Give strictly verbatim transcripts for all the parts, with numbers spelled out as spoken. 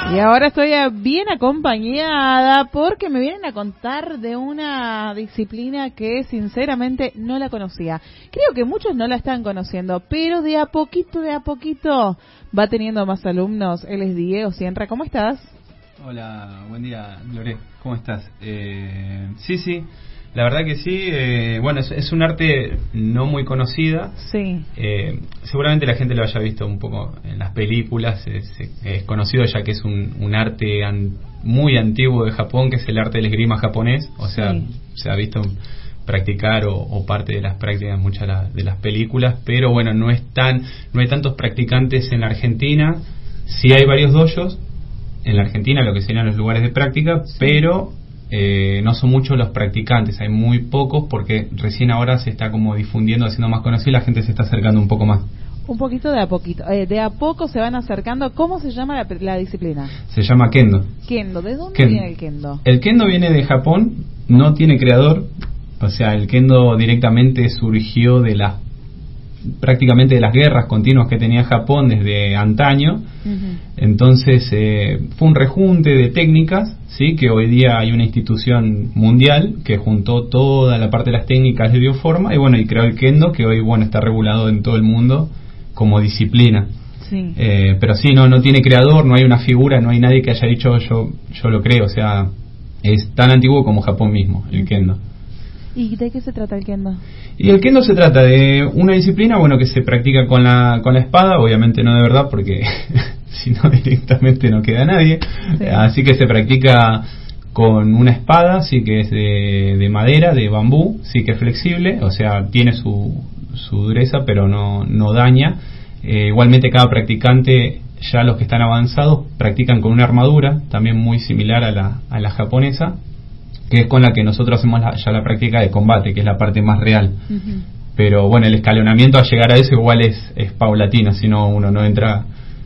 Y ahora estoy bien acompañada porque me vienen a contar de una disciplina que sinceramente no la conocía. Creo que muchos no la están conociendo, pero de a poquito, de a poquito va teniendo más alumnos. Él es Diego Sienra. ¿Cómo estás? Hola, buen día, Lore. ¿Cómo estás? Eh, sí, sí. La verdad que sí, eh, bueno, es, es un arte no muy conocida. Sí. Eh, seguramente la gente lo haya visto un poco en las películas. Es, es conocido ya que es un, un arte an, muy antiguo de Japón, que es el arte del esgrima japonés. O sea, sí. Se ha visto practicar o, o parte de las prácticas en muchas de, la, de las películas, pero bueno, no es tan, no hay tantos practicantes en la Argentina. Sí hay varios dojos en la Argentina, lo que serían los lugares de práctica, sí. pero Eh, no son muchos los practicantes, hay muy pocos porque recién ahora se está como difundiendo, haciendo más conocido y la gente se está acercando un poco más. Un poquito de a poquito, eh, de a poco se van acercando. ¿Cómo se llama la, la disciplina? Se llama Kendo. Kendo, ¿de dónde Kendo. viene el Kendo? El Kendo viene de Japón, no tiene creador, o sea, el Kendo directamente surgió de las prácticamente de las guerras continuas que tenía Japón desde antaño. Uh-huh. Entonces eh, fue un rejunte de técnicas, sí, que hoy día hay una institución mundial que juntó toda la parte de las técnicas, le dio forma y bueno, y creó el Kendo, que hoy bueno está regulado en todo el mundo como disciplina. Sí. Eh, pero sí, no no tiene creador, no hay una figura, no hay nadie que haya dicho yo yo lo creo, o sea, es tan antiguo como Japón mismo, el Kendo. ¿Y de qué se trata el Kendo? Y el Kendo se trata de una disciplina, bueno, que se practica con la con la espada, obviamente no de verdad, porque si no directamente no queda nadie. Sí. Así que se practica con una espada, sí que es de, de madera, de bambú, sí que es flexible, o sea, tiene su, su dureza, pero no, no daña. Eh, igualmente cada practicante, ya los que están avanzados, practican con una armadura, también muy similar a la, a la japonesa, que es con la que nosotros hacemos la, ya la práctica de combate, que es la parte más real. Uh-huh. Pero bueno, el escalonamiento a llegar a eso igual es, es paulatino, si no uno no entra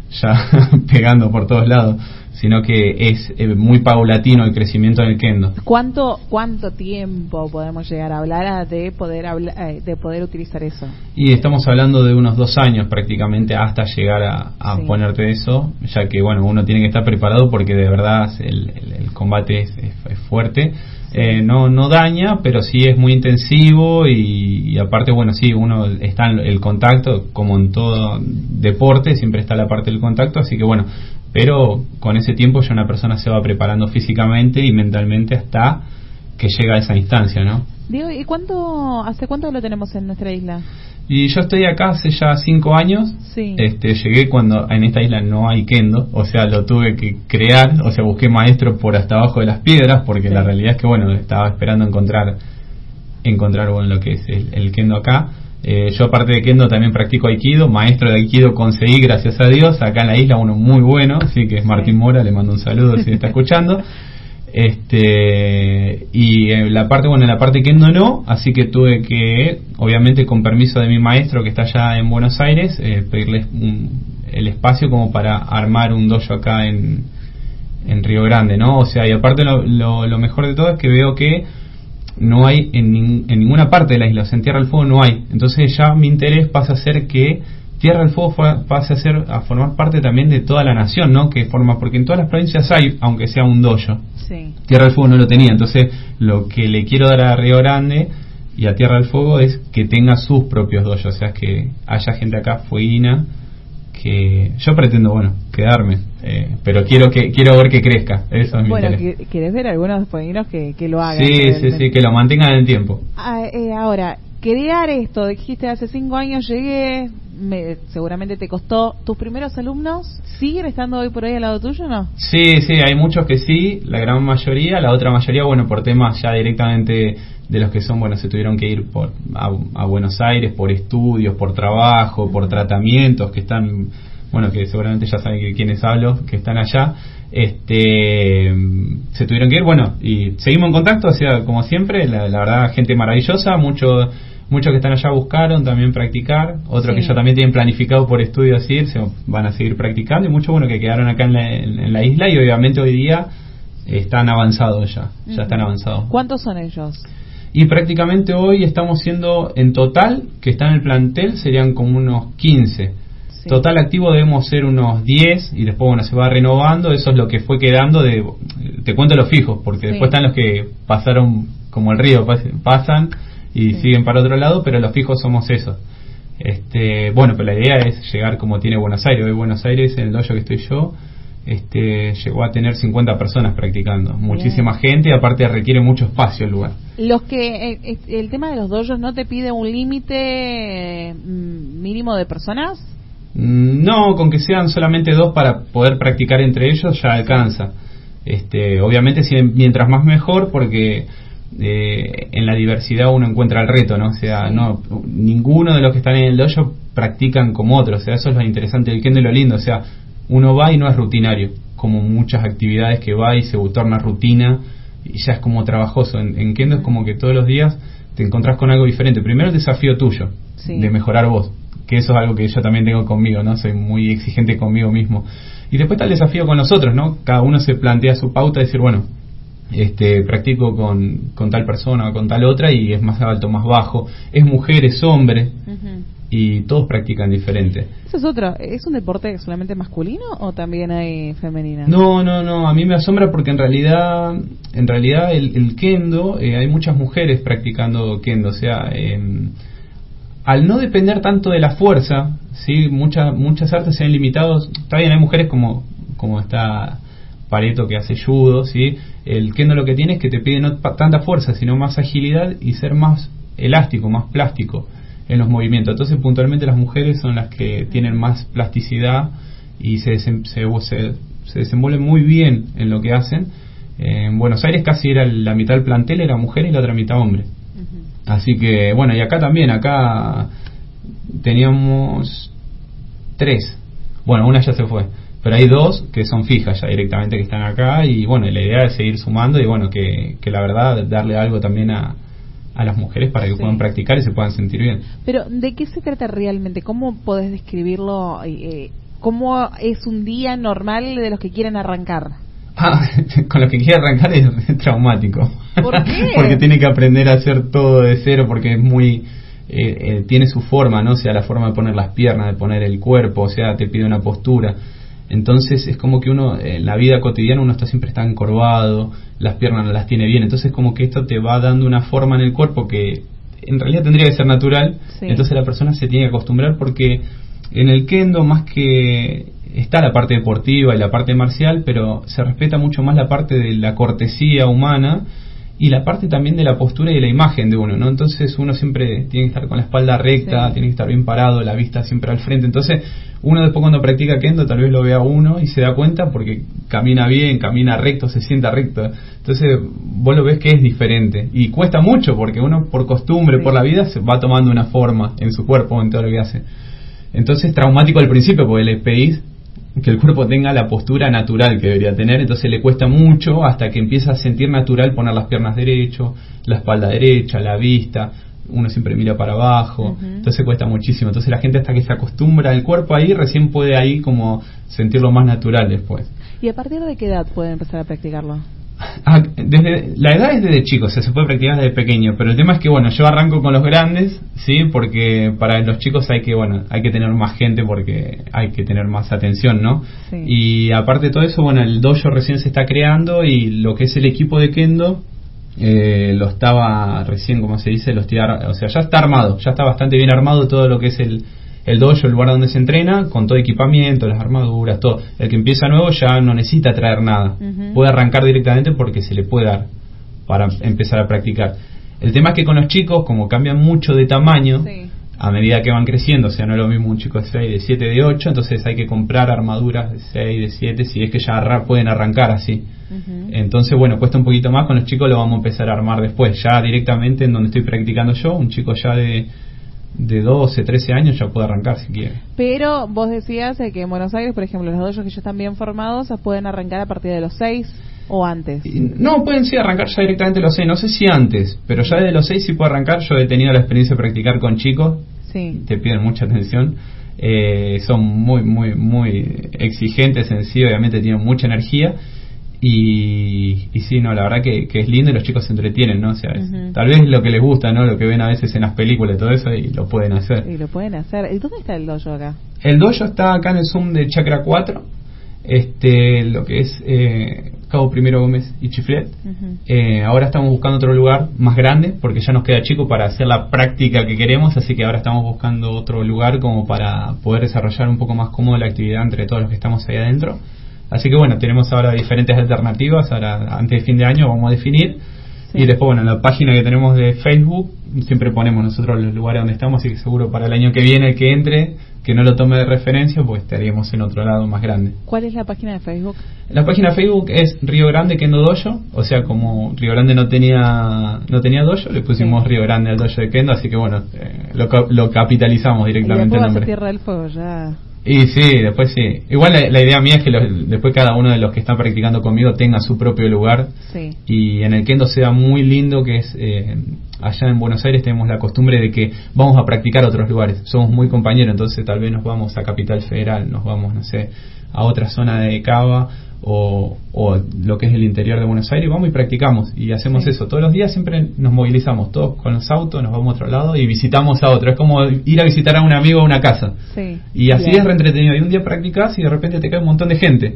ya pegando por todos lados, sino que es eh, muy paulatino el crecimiento del Kendo. ¿Cuánto cuánto tiempo podemos llegar a hablar de poder habla, eh, de poder utilizar eso? Y estamos hablando de unos dos años prácticamente hasta llegar a, a sí. ponerte eso, ya que bueno, uno tiene que estar preparado porque de verdad el, el, el combate es, es, es fuerte. Sí. Eh, no no daña, pero sí es muy intensivo y, y aparte bueno, sí, uno está en el contacto, como en todo deporte, siempre está la parte del contacto, así que bueno, pero con ese tiempo ya una persona se va preparando físicamente y mentalmente hasta que llega a esa instancia, ¿no? Diego, ¿y cuánto, hace cuánto lo tenemos en nuestra isla? Y yo estoy acá hace ya cinco años. Sí. Este, llegué cuando en esta isla no hay Kendo, o sea, lo tuve que crear, o sea, busqué maestros por hasta abajo de las piedras, porque sí. La realidad es que, bueno, estaba esperando encontrar, encontrar bueno, lo que es el, el Kendo acá. Eh, yo aparte de Kendo también practico Aikido, maestro de Aikido conseguí, gracias a Dios, acá en la isla uno muy bueno, así que es Martín Mora, le mando un saludo si me está escuchando. Este y en la parte bueno en la parte Kendo no, así que tuve que, obviamente con permiso de mi maestro que está allá en Buenos Aires, eh, pedirle un, el espacio como para armar un dojo acá en, en Río Grande, ¿no? O sea, y aparte lo, lo, lo mejor de todo es que veo que no hay en, nin, en ninguna parte de la isla, o sea, en Tierra del Fuego no hay, entonces ya mi interés pasa a ser que Tierra del Fuego pase a ser a formar parte también de toda la nación, ¿no? Que forma, porque en todas las provincias hay, aunque sea un dojo. Sí. Tierra del Fuego no lo tenía, entonces lo que le quiero dar a Río Grande y a Tierra del Fuego es que tenga sus propios dojos, o sea, que haya gente acá fueguina, que yo pretendo, bueno, quedarme, eh, pero quiero que quiero ver que crezca, eso es mi bueno, interés. Bueno, ¿querés ver algunos fueguinos que, que lo hagan? Sí, sí, sí, que lo mantengan en el tiempo. Ah, eh, ahora, crear esto, dijiste hace cinco años llegué, me, seguramente te costó. ¿Tus primeros alumnos siguen estando hoy por hoy al lado tuyo o no? Sí, sí, hay muchos que sí, la gran mayoría, la otra mayoría, bueno, por temas ya directamente de los que son, bueno, se tuvieron que ir por a, a Buenos Aires por estudios, por trabajo, por tratamientos, que están, bueno, que seguramente ya saben que quiénes hablo, que están allá, este se tuvieron que ir, bueno, y seguimos en contacto, o sea, como siempre, la, la verdad, gente maravillosa, mucho muchos que están allá buscaron también practicar, otros sí. que ya también tienen planificado por estudios ir, se van a seguir practicando, y muchos bueno que quedaron acá en la, en, en la isla y obviamente hoy día están avanzados ya, uh-huh. ya están avanzados. ¿Cuántos son ellos? Y prácticamente hoy estamos siendo en total, que está en el plantel, serían como unos quince. Sí. Total activo debemos ser unos diez y después, bueno, se va renovando. Eso es lo que fue quedando de... Te cuento los fijos, porque sí. después están los que pasaron como el río, pasan y sí. siguen para otro lado, pero los fijos somos esos. Este, bueno, pero la idea es llegar como tiene Buenos Aires. Hoy Buenos Aires, en el dojo que estoy yo, este, llegó a tener cincuenta personas practicando. Bien. Muchísima gente y aparte requiere mucho espacio el lugar. Los que el, el tema de los dojos no te pide un límite mínimo de personas. No, con que sean solamente dos para poder practicar entre ellos ya alcanza. Este, obviamente si, mientras más mejor, porque eh, en la diversidad uno encuentra el reto, ¿no? O sea, no ninguno de los que están en el dojo practican como otros. O sea, eso es lo interesante del kendo y lo lindo. O sea, uno va y no es rutinario, como muchas actividades que va y se torna rutina y ya es como trabajoso. En, en kendo es como que todos los días te encontrás con algo diferente. Primero el desafío tuyo, sí. de mejorar vos, que eso es algo que yo también tengo conmigo, ¿no? Soy muy exigente conmigo mismo. Y después está el desafío con los otros, ¿no? Cada uno se plantea su pauta y decir, bueno, este practico con, con tal persona o con tal otra y es más alto, más bajo, es mujer, es hombre, uh-huh. y todos practican diferente. Eso es otro, ¿es un deporte solamente masculino o también hay femenina? No, no, no, a mí me asombra porque en realidad en realidad el, el kendo, eh, hay muchas mujeres practicando kendo, o sea, eh, al no depender tanto de la fuerza, sí, muchas muchas artes se han limitado. Está bien, hay mujeres como como está Pareto que hace judo, sí. El kendo lo que tiene es que te pide no pa- tanta fuerza, sino más agilidad y ser más elástico, más plástico en los movimientos. Entonces, puntualmente las mujeres son las que tienen más plasticidad y se desem- se, se, se desenvuelven muy bien en lo que hacen. Eh, en Buenos Aires casi era la mitad del plantel era mujer y la otra mitad hombre. Así que, bueno, y acá también, acá teníamos tres. Bueno, una ya se fue, pero hay dos que son fijas ya directamente que están acá y bueno, la idea es seguir sumando y bueno, que, que la verdad darle algo también a, a las mujeres para que sí. puedan practicar y se puedan sentir bien. Pero, ¿de qué se trata realmente? ¿Cómo podés describirlo? Eh, ¿Cómo es un día normal de los que quieren arrancar? Ah, con lo que quiere arrancar es traumático. ¿Por qué? Porque tiene que aprender a hacer todo de cero porque es muy... Eh, eh, tiene su forma, ¿no? O sea, la forma de poner las piernas, de poner el cuerpo, o sea, te pide una postura. Entonces es como que uno, en la vida cotidiana uno está siempre está encorvado, las piernas no las tiene bien. Entonces como que esto te va dando una forma en el cuerpo que en realidad tendría que ser natural. Sí. Entonces la persona se tiene que acostumbrar porque en el kendo más que... está la parte deportiva y la parte marcial, pero se respeta mucho más la parte de la cortesía humana y la parte también de la postura y de la imagen de uno, ¿no? Entonces uno siempre tiene que estar con la espalda recta, sí. tiene que estar bien parado, la vista siempre al frente. Entonces uno después cuando practica kendo tal vez lo vea uno y se da cuenta porque camina bien, camina recto, se sienta recto. Entonces vos lo ves que es diferente y cuesta mucho porque uno por costumbre, sí. por la vida se va tomando una forma en su cuerpo, en todo lo que hace. Entonces traumático al principio porque le pedís que el cuerpo tenga la postura natural que debería tener, entonces le cuesta mucho hasta que empieza a sentir natural poner las piernas derecho, la espalda derecha, la vista, uno siempre mira para abajo, uh-huh. entonces cuesta muchísimo. Entonces la gente hasta que se acostumbra al cuerpo ahí, recién puede ahí como sentirlo más natural después. ¿Y a partir de qué edad pueden empezar a practicarlo? Ah, desde, la edad es desde chicos, o sea, se puede practicar desde pequeño, pero el tema es que bueno, yo arranco con los grandes, sí, porque para los chicos hay que bueno, hay que tener más gente porque hay que tener más atención, ¿no? Sí. Y aparte de todo eso, bueno, el dojo recién se está creando y lo que es el equipo de kendo eh, lo estaba recién, como se dice, lo estoy ar- o sea, ya está armado, ya está bastante bien armado todo lo que es el el dojo, el lugar donde se entrena, con todo equipamiento, las armaduras, todo. El que empieza nuevo ya no necesita traer nada. Uh-huh. Puede arrancar directamente porque se le puede dar para empezar a practicar. El tema es que con los chicos, como cambian mucho de tamaño, sí. a medida que van creciendo, o sea, no es lo mismo un chico de seis, de siete, de ocho, entonces hay que comprar armaduras de seis, de siete, si es que ya arra- pueden arrancar así. Uh-huh. Entonces, bueno, cuesta un poquito más, con los chicos lo vamos a empezar a armar después, ya directamente en donde estoy practicando yo, un chico ya de... de doce, trece años ya puede arrancar si quiere. Pero vos decías eh, que en Buenos Aires, por ejemplo, los dojos que ya están bien formados pueden arrancar a partir de los seis o antes. No, pueden sí arrancar ya directamente los seis, no sé si antes, pero ya desde los seis sí puede arrancar. Yo he tenido la experiencia de practicar con chicos, sí. te piden mucha atención, eh, son muy, muy, muy exigentes en sí, obviamente tienen mucha energía. Y, y sí, no, la verdad que, que es lindo y los chicos se entretienen, ¿no? O sea, es, Uh-huh. tal vez es lo que les gusta, ¿no? Lo que ven a veces en las películas y todo eso, y lo pueden hacer. Y lo pueden hacer. ¿Y dónde está el dojo acá? El dojo está acá en el Zoom de Chakra cuatro, este, lo que es eh, Cabo Primero Gómez y Chiflet. Uh-huh. Eh, ahora estamos buscando otro lugar más grande, porque ya nos queda chico para hacer la práctica que queremos, así que ahora estamos buscando otro lugar como para poder desarrollar un poco más cómodo la actividad entre todos los que estamos ahí adentro. Así que bueno, tenemos ahora diferentes alternativas. Ahora, antes de fin de año vamos a definir. Sí. Y después, bueno, en la página que tenemos de Facebook siempre ponemos nosotros los lugares donde estamos, así que seguro para el año que viene el que entre, que no lo tome de referencia, pues estaríamos en otro lado más grande. ¿Cuál es la página de Facebook? La página de Facebook es Río Grande Kendo Dojo, o sea, como Río Grande no tenía no tenía dojo, le pusimos sí. Río Grande al dojo de Kendo, así que bueno, eh, lo, lo capitalizamos directamente el nombre. Tierra del Fuego ya. Y sí, después sí. Igual la, la idea mía es que los, después cada uno de los que están practicando conmigo tenga su propio lugar. Sí. Y en el Kendo sea muy lindo, que es eh, allá en Buenos Aires tenemos la costumbre de que vamos a practicar a otros lugares. Somos muy compañeros, entonces tal vez nos vamos a Capital Federal, nos vamos, no sé, a otra zona de Cava o, o lo que es el interior de Buenos Aires, vamos y practicamos y hacemos sí. eso. Todos los días siempre nos movilizamos, todos con los autos, nos vamos a otro lado y visitamos a otro. Es como ir a visitar a un amigo a una casa. Sí. Y así Bien. es re entretenido. Y un día practicas y de repente te cae un montón de gente.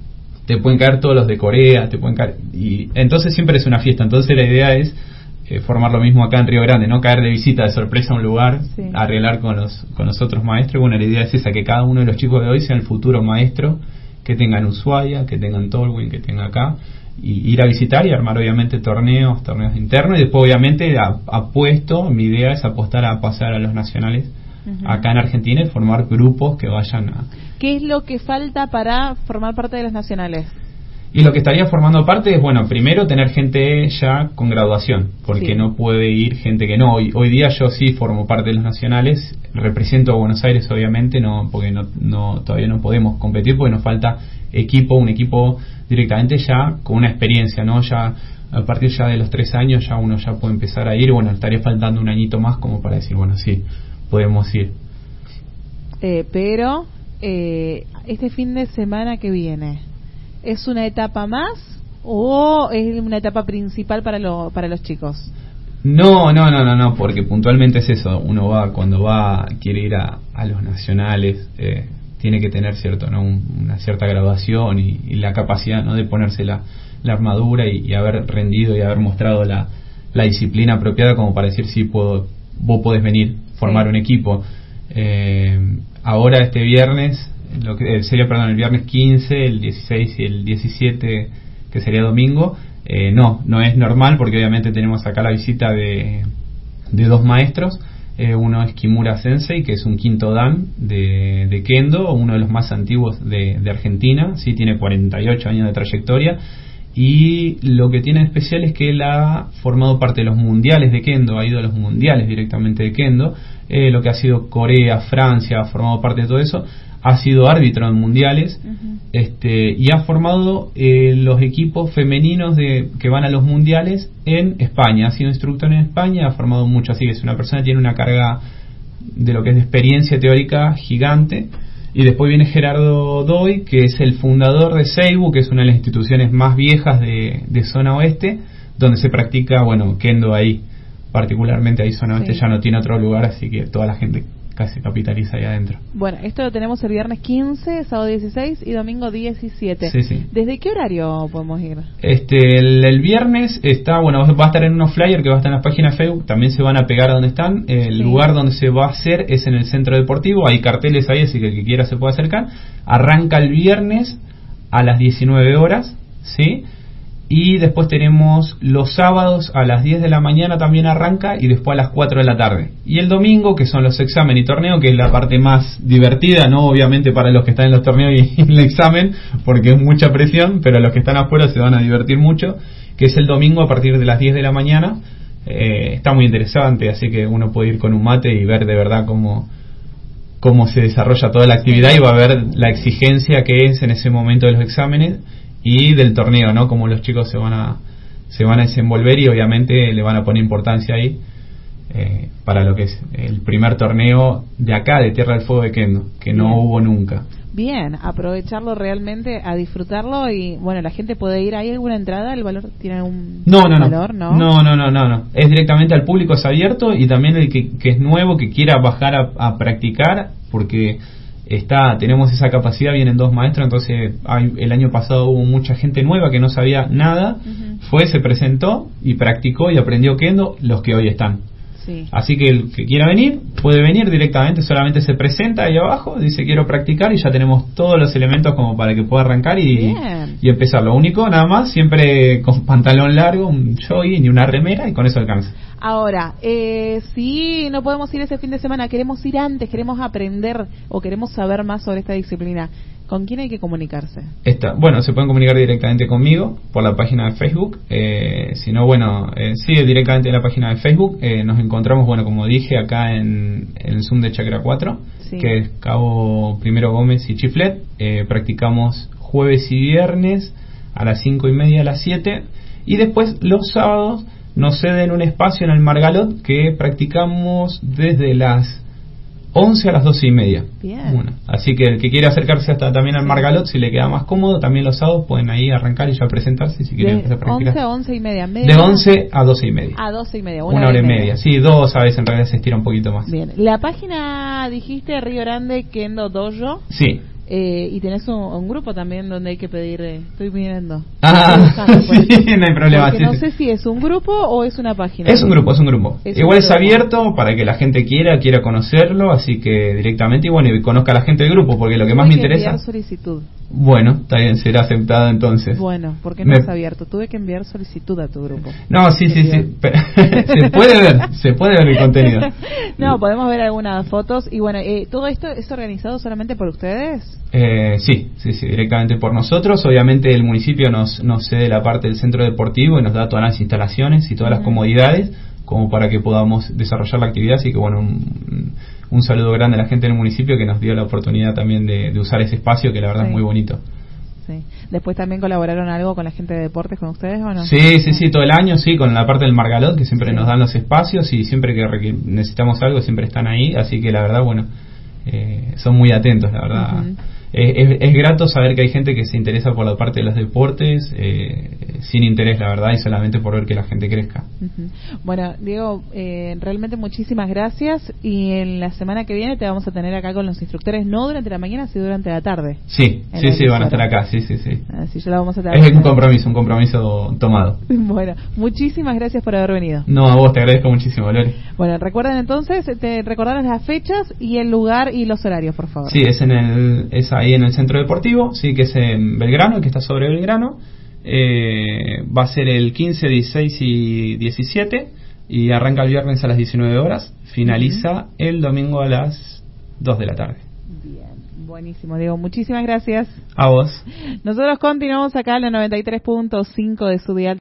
Te pueden caer todos los de Corea, te pueden caer... Y entonces siempre es una fiesta. Entonces la idea es eh, formar lo mismo acá en Río Grande, no caer de visita, de sorpresa a un lugar, sí. arreglar con los, con los otros maestros. Bueno, la idea es esa, que cada uno de los chicos de hoy sea el futuro maestro, que tengan Ushuaia, que tengan Tolwyn, que tengan acá, y ir a visitar y armar obviamente torneos, torneos internos, y después obviamente apuesto, mi idea es apostar a pasar a los nacionales uh-huh. acá en Argentina y formar grupos que vayan a... ¿Qué es lo que falta para formar parte de los nacionales? Y lo que estaría formando parte es, bueno, primero tener gente ya con graduación, porque sí. no puede ir gente que no. Hoy, hoy día yo sí formo parte de los nacionales, represento a Buenos Aires obviamente, no porque no, no todavía no podemos competir porque nos falta equipo, un equipo directamente ya con una experiencia, ¿no? Ya a partir ya de los tres años ya uno ya puede empezar a ir, bueno, estaría faltando un añito más como para decir, bueno, sí, podemos ir. Eh, pero eh, este fin de semana que viene, ¿es una etapa más o es una etapa principal para, lo, para los chicos? No, no, no, no, no, porque puntualmente es eso. Uno va, cuando va, quiere ir a, a los nacionales, eh, tiene que tener cierto, ¿no? Un, una cierta graduación y, y la capacidad, ¿no? De ponerse la, la armadura y, y haber rendido y haber mostrado la, la disciplina apropiada como para decir, sí, puedo, vos podés venir, formar sí. un equipo. Eh, ahora este viernes... Lo que eh, sería, perdón, el viernes quince, el dieciséis y el diecisiete, que sería domingo, eh, no, no es normal porque obviamente tenemos acá la visita de, de dos maestros. Eh, uno es Kimura Sensei, que es un quinto dan de, de Kendo, uno de los más antiguos de, de Argentina, sí, tiene cuarenta y ocho años de trayectoria. Y lo que tiene especial es que él ha formado parte de los mundiales de Kendo, ha ido a los mundiales directamente de Kendo, eh, lo que ha sido Corea, Francia, ha formado parte de todo eso. Ha sido árbitro en mundiales uh-huh. este, y ha formado eh, los equipos femeninos de que van a los mundiales en España. Ha sido instructor en España, ha formado mucho, así que es una persona que tiene una carga de lo que es de experiencia teórica gigante. Y después viene Gerardo Doy, que es el fundador de Seibu, que es una de las instituciones más viejas de, de zona oeste, donde se practica, bueno, Kendo ahí, particularmente ahí zona oeste, sí. ya no tiene otro lugar, así que toda la gente casi capitaliza ahí adentro. Bueno, esto lo tenemos el viernes quince, sábado dieciséis y domingo diecisiete. Sí, sí. ¿Desde qué horario podemos ir? Este, el, el viernes está, bueno, va a estar en unos flyers que va a estar en la página de Facebook, también se van a pegar a donde están. El sí. lugar donde se va a hacer es en el centro deportivo, hay carteles ahí, así que el que quiera se puede acercar. Arranca el viernes a las diecinueve horas, ¿sí? Y después tenemos los sábados a las diez de la mañana también arranca y después a las cuatro de la tarde. Y el domingo, que son los exámenes y torneo, que es la parte más divertida, no obviamente para los que están en los torneos y en el examen, porque es mucha presión, pero los que están afuera se van a divertir mucho, que es el domingo a partir de las diez de la mañana. Eh, está muy interesante, así que uno puede ir con un mate y ver de verdad cómo, cómo se desarrolla toda la actividad y va a ver la exigencia que es en ese momento de los exámenes y del torneo, ¿no? Como los chicos se van a se van a desenvolver y obviamente le van a poner importancia ahí eh, para lo que es el primer torneo de acá, de Tierra del Fuego de Kendo, que no Bien. hubo nunca. Bien, aprovecharlo realmente, a disfrutarlo y bueno, la gente puede ir. ¿Hay alguna entrada? ¿El valor tiene algún no, no, valor? No. no, no, no, no, no. Es directamente al público, es abierto y también el que, que es nuevo, que quiera bajar a, a practicar, porque está tenemos esa capacidad, vienen dos maestros, entonces hay, el año pasado hubo mucha gente nueva que no sabía nada, uh-huh. fue, se presentó y practicó y aprendió kendo, los que hoy están. Sí. Así que el que quiera venir puede venir directamente, solamente se presenta ahí abajo, dice quiero practicar y ya tenemos todos los elementos como para que pueda arrancar y, y empezar. Lo único, nada más, siempre con pantalón largo, un jogging y una remera y con eso alcanza. Ahora, eh, si no podemos ir ese fin de semana, queremos ir antes, queremos aprender o queremos saber más sobre esta disciplina, ¿con quién hay que comunicarse? Esta, bueno, se pueden comunicar directamente conmigo por la página de Facebook. Eh, si no, bueno, eh, sí, directamente en la página de Facebook. Eh, nos encontramos, bueno, como dije, acá en, en el Zoom de Chakra cuatro, sí. que es Cabo Primero Gómez y Chiflet. Eh, practicamos jueves y viernes a las cinco y media, a las siete. Y después los sábados nos ceden un espacio en el Margalot que practicamos desde las once a las doce y media. Bien. Bueno, así que el que quiera acercarse hasta también al Margalot, si le queda más cómodo, también los sábados pueden ahí arrancar y ya presentarse si quieren empezar a practicar. De once a once y media. De once a doce y media. A doce y media, una, una hora y media. media. Sí, dos a veces en realidad se estira un poquito más. Bien. La página, dijiste, Río Grande Kendo Dojo. Sí. Eh, y tenés un, un grupo también donde hay que pedir, eh, estoy pidiendo. Ah, buscando, pues. Sí, no hay problema. Porque sí, no sí. sé si es un grupo o es una página. Es un grupo, es un grupo. Es Igual un es grupo. abierto para que la gente quiera, quiera conocerlo, así que directamente, y bueno, y conozca a la gente del grupo, porque lo que más me interesa... Tuve que enviar solicitud. Bueno, está bien, será aceptado entonces. Bueno, porque no me... es abierto, tuve que enviar solicitud a tu grupo. No, sí, sí, sí, se puede ver, se puede ver el contenido. No, podemos ver algunas fotos, y bueno, eh, ¿todo esto es organizado solamente por ustedes? Eh, sí, sí, sí, directamente por nosotros. Obviamente el municipio nos, nos cede la parte del centro deportivo y nos da todas las instalaciones y todas uh-huh. las comodidades como para que podamos desarrollar la actividad. Así que bueno, un, un saludo grande a la gente del municipio que nos dio la oportunidad también de, de usar ese espacio, que la verdad sí. es muy bonito. Sí. Después también colaboraron algo con la gente de deportes con ustedes, ¿o no? Sí, sí, sí, todo el año, sí, con la parte del Margalot, que siempre sí. nos dan los espacios y siempre que necesitamos algo siempre están ahí. Así que la verdad, bueno, eh, son muy atentos, la verdad. Uh-huh. Es, es, es grato saber que hay gente que se interesa por la parte de los deportes, eh, sin interés, la verdad, y solamente por ver que la gente crezca. Uh-huh. Bueno, Diego, eh, realmente muchísimas gracias, y en la semana que viene te vamos a tener acá con los instructores, no durante la mañana, sino durante la tarde. Sí, sí, sí, van a estar acá, sí, sí, sí. Así ya la vamos a tener. Es un compromiso, un compromiso tomado. Bueno, muchísimas gracias por haber venido. No, a vos te agradezco muchísimo, Lori. Bueno, recuerden entonces, te recordaron las fechas y el lugar y los horarios, por favor. Sí, es en el, es ahí en el centro deportivo, sí, que es en Belgrano, que está sobre Belgrano. Eh, va a ser el quince, dieciséis y diecisiete y arranca el viernes a las diecinueve horas, finaliza uh-huh. el domingo a las dos de la tarde. Bien, buenísimo, Diego, muchísimas gracias. A vos. Nosotros continuamos acá en la noventa y tres punto cinco de su dial.